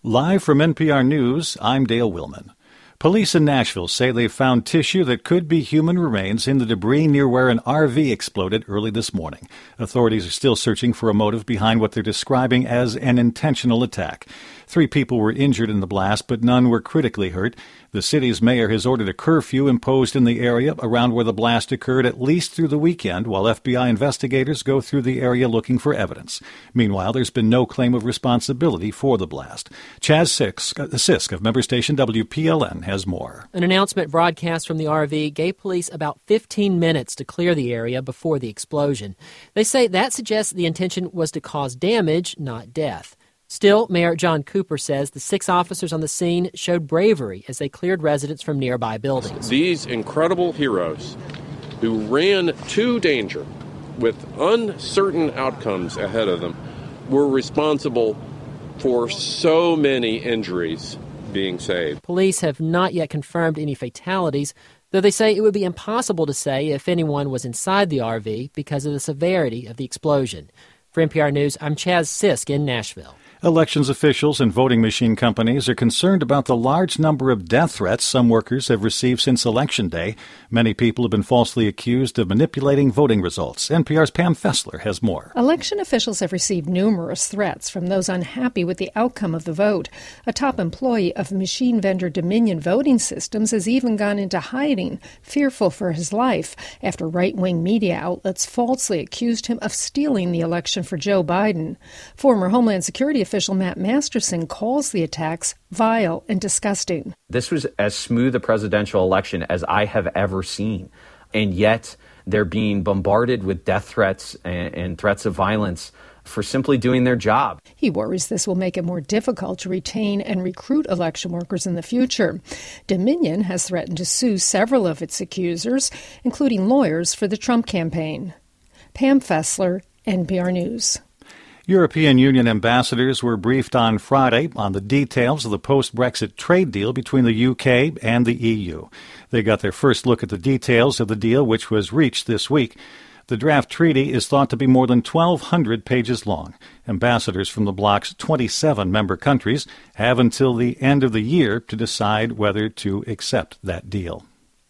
Live from NPR News, I'm Dale Willman. Police in Nashville say they've found tissue that could be human remains in the debris near where an RV exploded early this morning. Authorities are still searching for a motive behind what they're describing as an intentional attack. 3 people were injured in the blast, but none were critically hurt. The city's mayor has ordered a curfew imposed in the area around where the blast occurred at least through the weekend, while FBI investigators go through the area looking for evidence. Meanwhile, there's been no claim of responsibility for the blast. Chaz Sisk of member station WPLN has more. An announcement broadcast from the RV gave police about 15 minutes to clear the area before the explosion. They say that suggests the intention was to cause damage, not death. Still, Mayor John Cooper says the 6 officers on the scene showed bravery as they cleared residents from nearby buildings. These incredible heroes who ran to danger with uncertain outcomes ahead of them were responsible for so many injuries being saved. Police have not yet confirmed any fatalities, though they say it would be impossible to say if anyone was inside the RV because of the severity of the explosion. For NPR News, I'm Chaz Sisk in Nashville. Elections officials and voting machine companies are concerned about the large number of death threats some workers have received since Election Day. Many people have been falsely accused of manipulating voting results. NPR's Pam Fessler has more. Election officials have received numerous threats from those unhappy with the outcome of the vote. A top employee of machine vendor Dominion Voting Systems has even gone into hiding, fearful for his life, after right-wing media outlets falsely accused him of stealing the election for Joe Biden. Former Homeland Security official Matt Masterson calls the attacks vile and disgusting. This was as smooth a presidential election as I have ever seen, and yet they're being bombarded with death threats and threats of violence for simply doing their job. He worries this will make it more difficult to retain and recruit election workers in the future. Dominion has threatened to sue several of its accusers, including lawyers for the Trump campaign. Pam Fessler, NPR News. European Union ambassadors were briefed on Friday on the details of the post-Brexit trade deal between the UK and the EU. They got their first look at the details of the deal, which was reached this week. The draft treaty is thought to be more than 1,200 pages long. Ambassadors from the bloc's 27 member countries have until the end of the year to decide whether to accept that deal.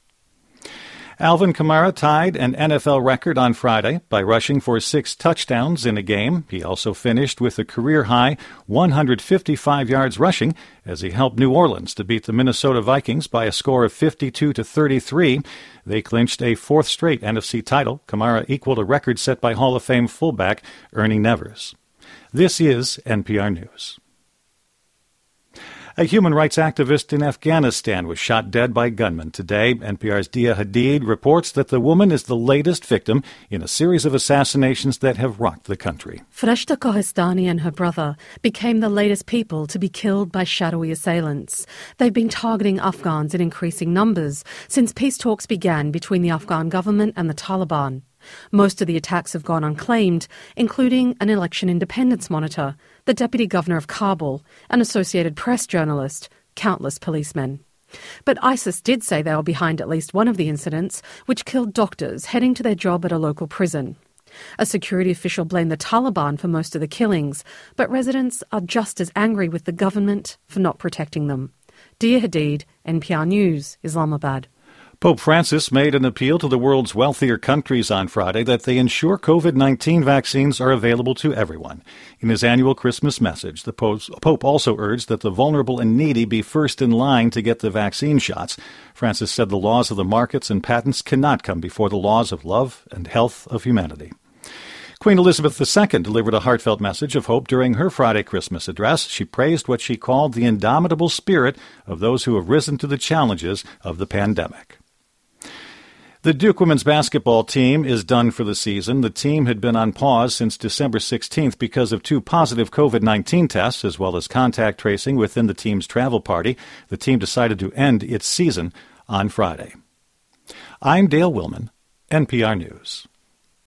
Alvin Kamara tied an NFL record on Friday by rushing for 6 touchdowns in a game. He also finished with a career-high 155 yards rushing as he helped New Orleans to beat the Minnesota Vikings by a score of 52-33. They clinched a 4th straight NFC title. Kamara equaled a record set by Hall of Fame fullback Ernie Nevers. This is NPR News. A human rights activist in Afghanistan was shot dead by gunmen today. NPR's Dia Hadid reports that the woman is the latest victim in a series of assassinations that have rocked the country. Farashta Kohistani and her brother became the latest people to be killed by shadowy assailants. They've been targeting Afghans in increasing numbers since peace talks began between the Afghan government and the Taliban. Most of the attacks have gone unclaimed, including an election independence monitor, the deputy governor of Kabul, an Associated Press journalist, countless policemen. But ISIS did say they were behind at least one of the incidents, which killed doctors heading to their job at a local prison. A security official blamed the Taliban for most of the killings, but residents are just as angry with the government for not protecting them. Dia Hadid, NPR News, Islamabad. Pope Francis made an appeal to the world's wealthier countries on Friday that they ensure COVID-19 vaccines are available to everyone. In his annual Christmas message, the Pope also urged that the vulnerable and needy be first in line to get the vaccine shots. Francis said the laws of the markets and patents cannot come before the laws of love and health of humanity. Queen Elizabeth II delivered a heartfelt message of hope during her Friday Christmas address. She praised what she called the indomitable spirit of those who have risen to the challenges of the pandemic. The Duke women's basketball team is done for the season. The team had been on pause since December 16th because of 2 positive COVID-19 tests, as well as contact tracing within the team's travel party. The team decided to end its season on Friday. I'm Dale Willman, NPR News.